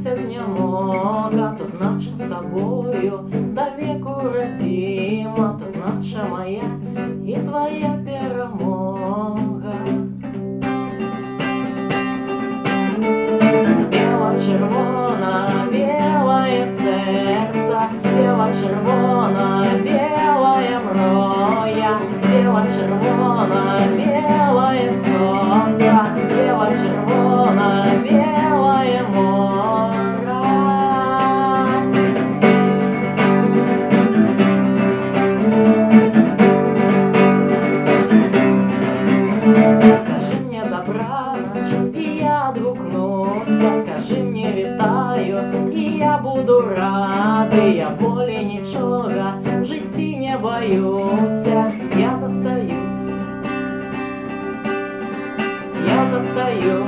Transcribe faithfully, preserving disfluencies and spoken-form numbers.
сонця знемога, тут наша з тобою до веку родима, тут наша моя і твоя перемога. Бело-червона, белое сердце, бело-червона, белая мроя, бело-червона, белое солнце, бело-червона, белое море. Скажи мне добраніч, і я двукнуся, скажи мне вітаю, і я буду радий, я болі нічого в житті не боюся, я застаюсь, я застаюсь.